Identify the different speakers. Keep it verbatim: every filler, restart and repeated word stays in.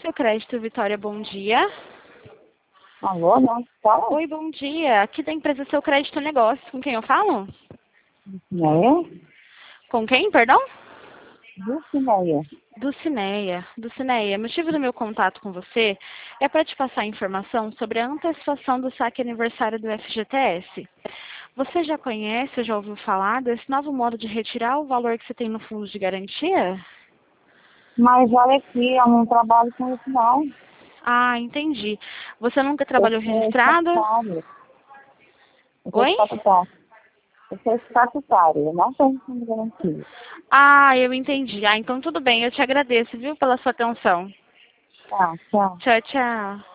Speaker 1: Seu crédito, Vitória, bom dia.
Speaker 2: Alô, não, fala?
Speaker 1: Oi, bom dia. Aqui da empresa Seu Crédito Negócio. Com quem eu falo?
Speaker 2: Dulcineia?
Speaker 1: Com quem, perdão?
Speaker 2: Dulcineia.
Speaker 1: Dulcineia. Dulcineia, o motivo do meu contato com você é para te passar informação sobre a antecipação do saque aniversário do F G T S. Você já conhece ou já ouviu falar desse novo modo de retirar o valor que você tem no fundo de garantia?
Speaker 2: Mas olha aqui, eu não trabalho com isso não.
Speaker 1: Ah, entendi. Você nunca
Speaker 2: Eu
Speaker 1: trabalhou
Speaker 2: sou
Speaker 1: registrado?
Speaker 2: estatutário. Eu sou
Speaker 1: Oi?
Speaker 2: estatutário. Eu sou estatutário, eu não tenho fundo de garantia.
Speaker 1: Ah, eu entendi. Ah, então tudo bem. Eu te agradeço, viu, pela sua atenção.
Speaker 2: Tá, tchau.
Speaker 1: Tchau, tchau.